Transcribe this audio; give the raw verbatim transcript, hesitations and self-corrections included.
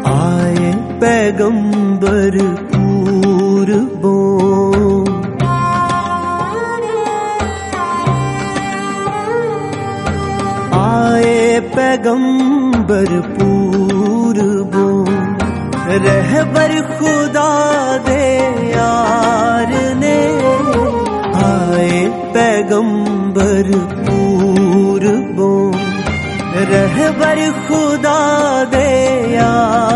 आए पैगंबर पूरबों, आए पैगंबर पूरबों, रहबर खुदा दे यार ने। आए पैगंबर पूरबों, रहबर खुदा दे यार